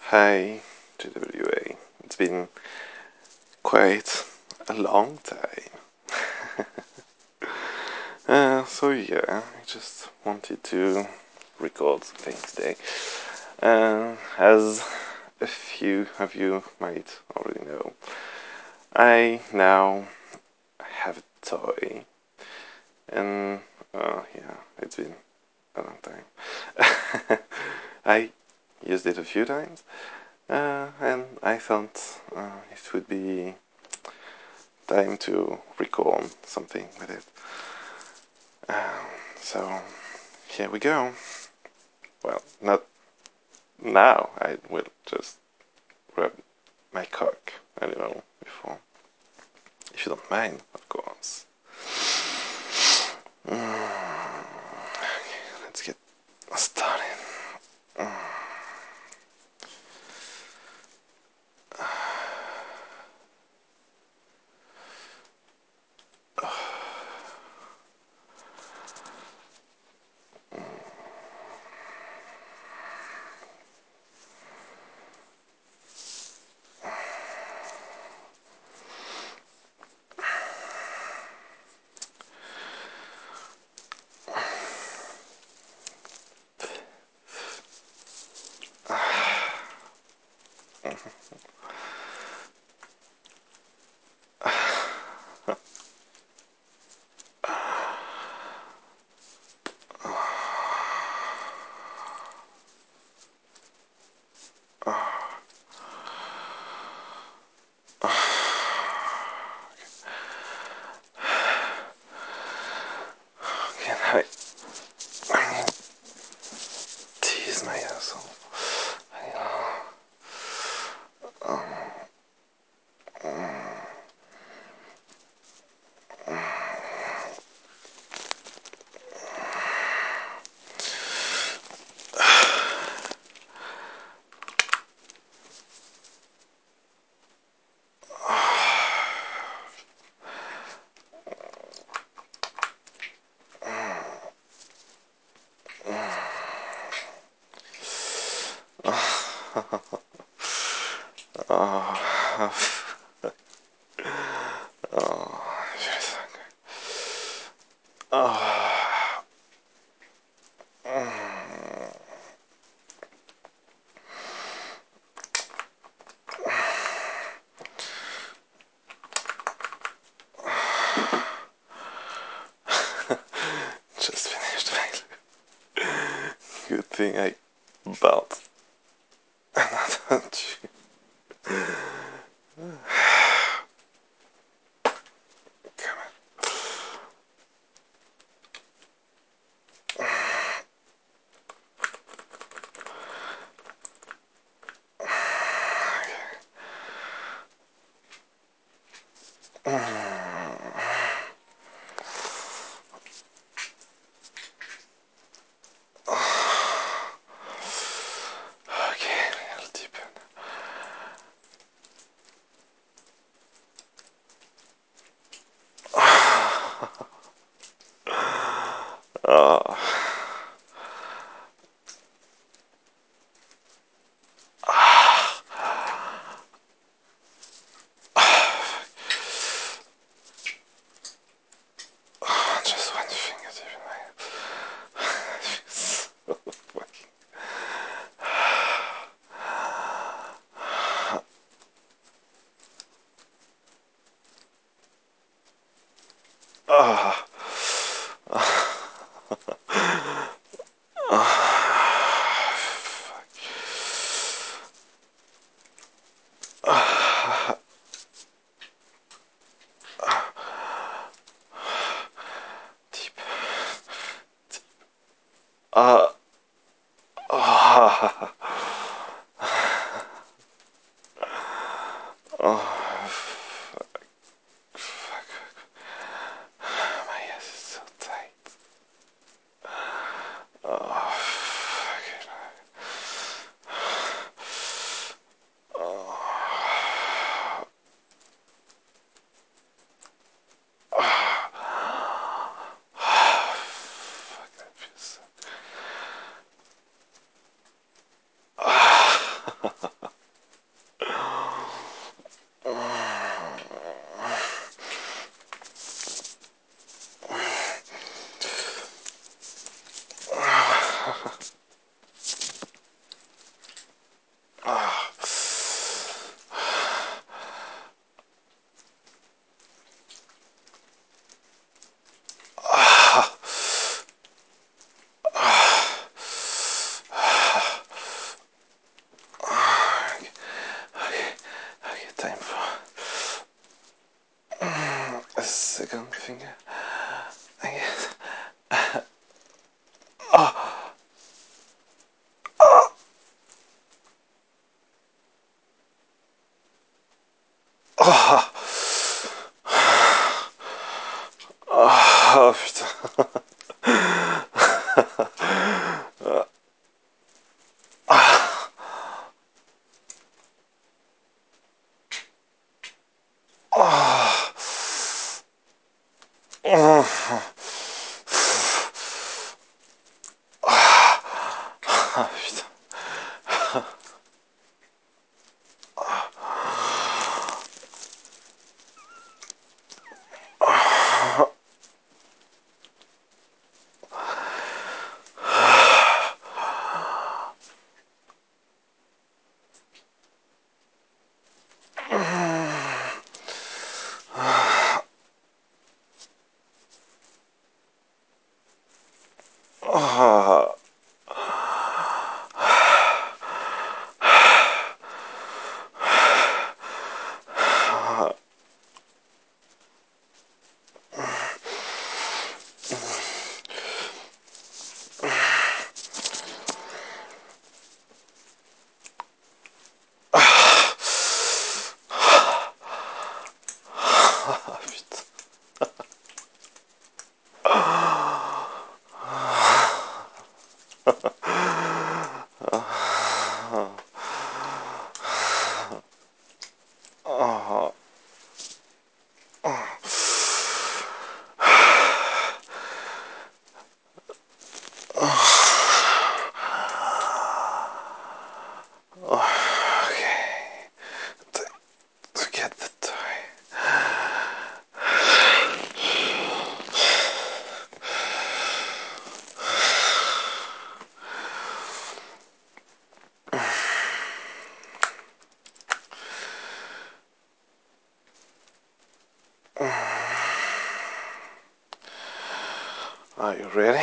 Hi, GWA. It's been quite a long time. I just wanted to record something today. As a few of you might already know, I now have a toy, and it's been a long time. I used it a few times, and I thought it would be time to record something with it. So here we go. Well, not now. I will just grab my cock. I don't know before, if you don't mind, of course. Let's get started. Can I tease my asshole? Oh, yes. Oh, just finished. Good thing I bought another tube. Come on. Okay, a little deeper. Oh. Just one finger even so fucking. Oh. Deep. Uh. Oh. Oh. Fuck. Fuck. My ass is so tight. Oh. Fuck. Oh. Fuck, that feels so. second finger. I guess. Oh, oh, oh, oh, putain. Oh, putain. Oh, putain. Oh, okay. To get the toy. Are you ready?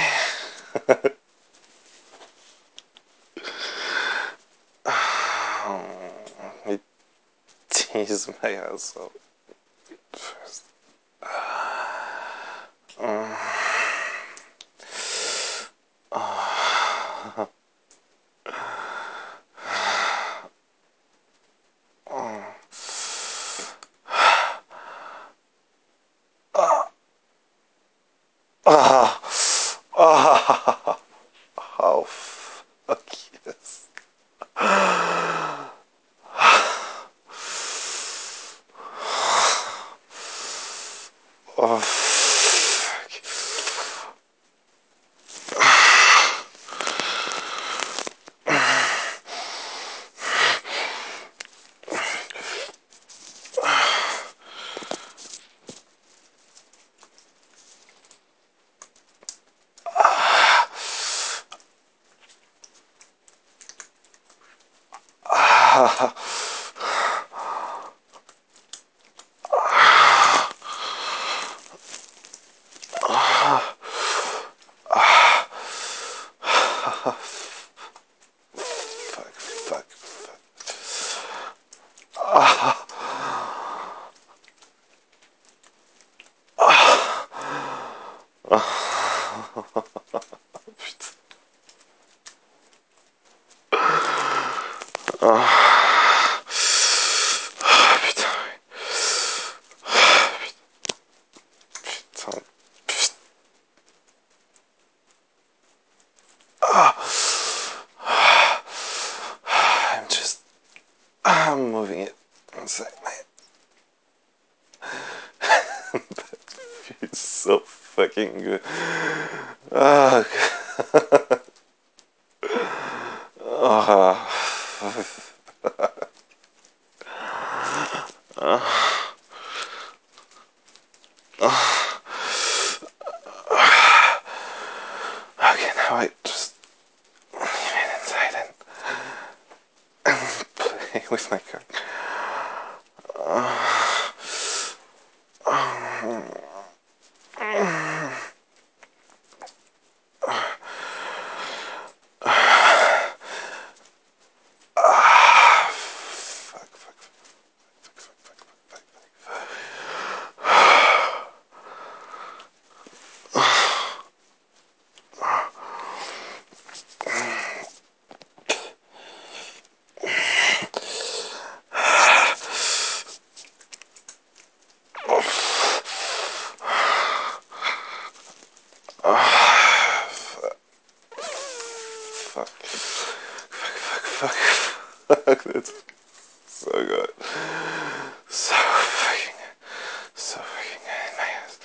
Let me tease my ass out first. Ah, ah, oh, fuck yes. Oh, fuck. Fuck, fuck, fuck. Putain, putain, putain. I'm moving it inside my. It's so fucking good. Oh, okay, now I just leave it inside and play with my car. Fuck, fuck, fuck, fuck, fuck. fuck, that's so good. So fucking good in my ass.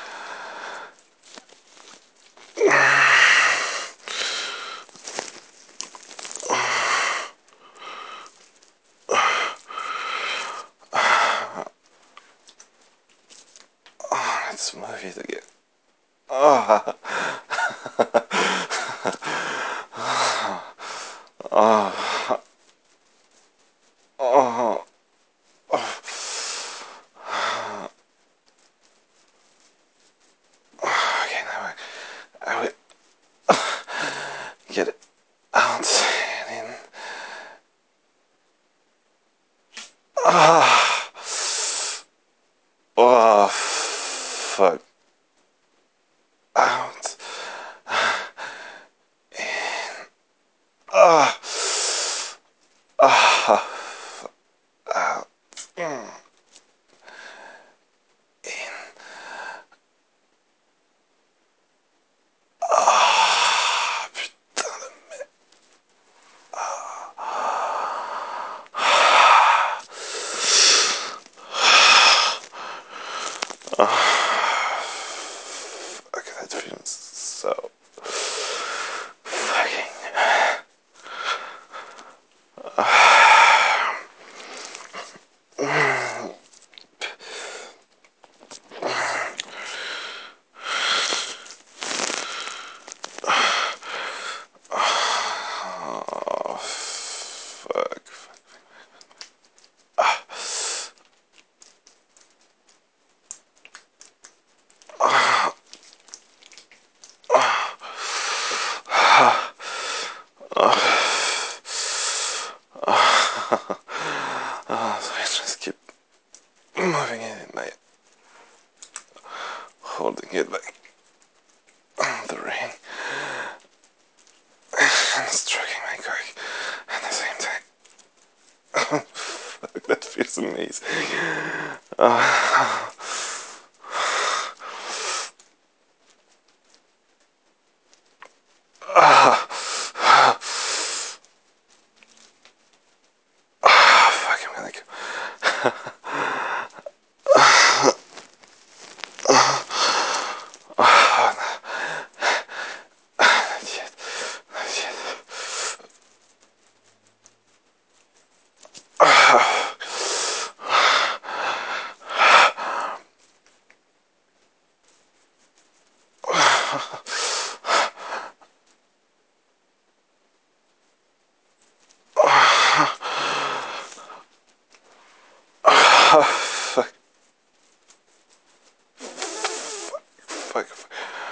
Let's move it again. Oh. Oh. Oh. Okay, now I will get it out and in. Ah. Oh, fuck. Out. Ah. Ah. Out. In. Ah. Putain de merde. Okay, that feels so fucking. Oh, fuck. So I just keep moving it in my holding it like the ring and stroking my cock at the same time. Fuck, that feels amazing. Fuck, I'm gonna go. Not yet. Not yet. Fuck. Fuck. Fuck.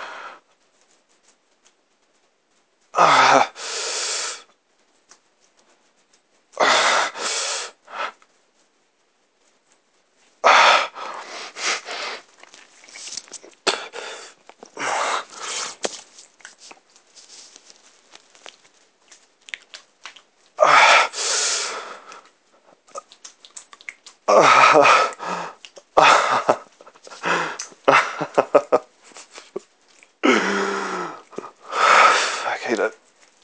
I hate it.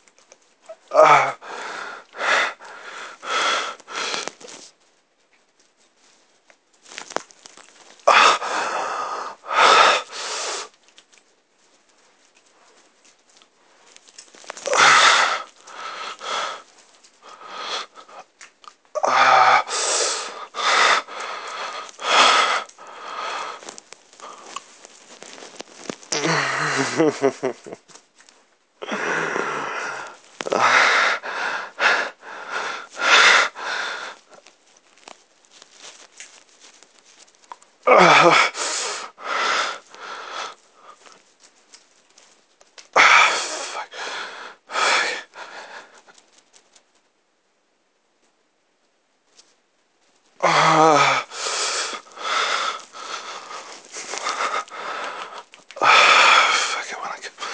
Fuck, I wanna go.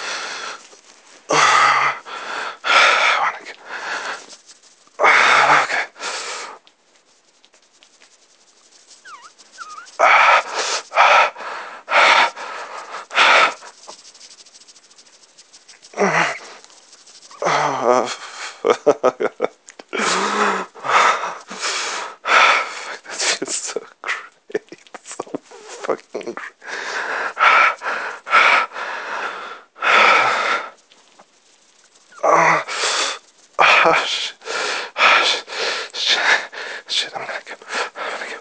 I wanna go. Okay. shit. Shit. Shit, I'm gonna go. I'm gonna go.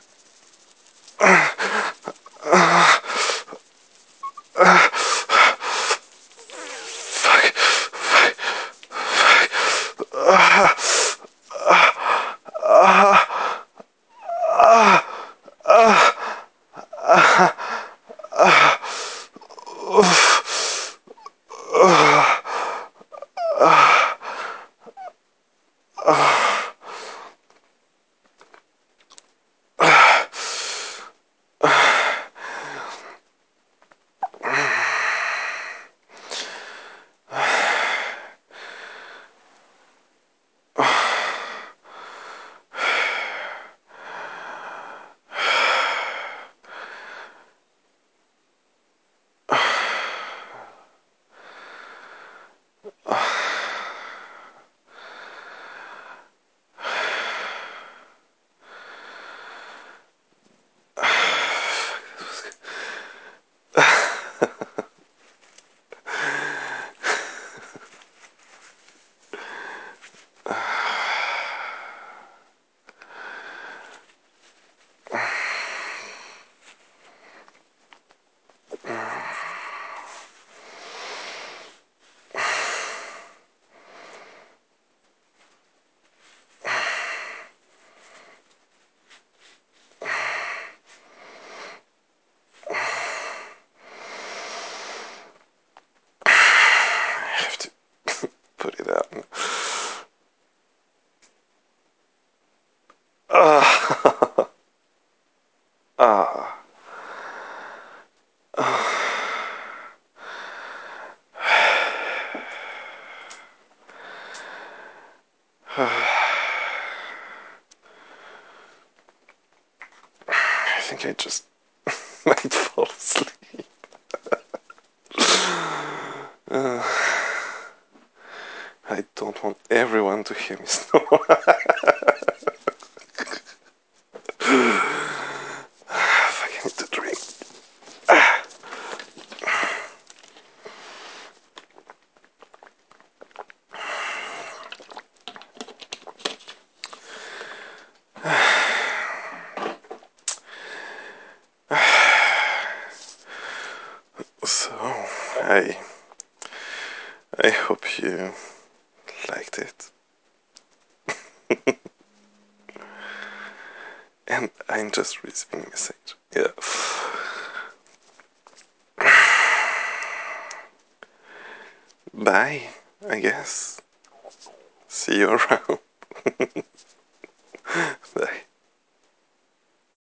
Fuck. Fuck. I have to put it out. Ah. Ah. I think I just might fall asleep. I don't want everyone to hear me snore. I need to drink. So, I I hope you liked it. And I'm just receiving a message. Yeah. Bye, I guess. See you around.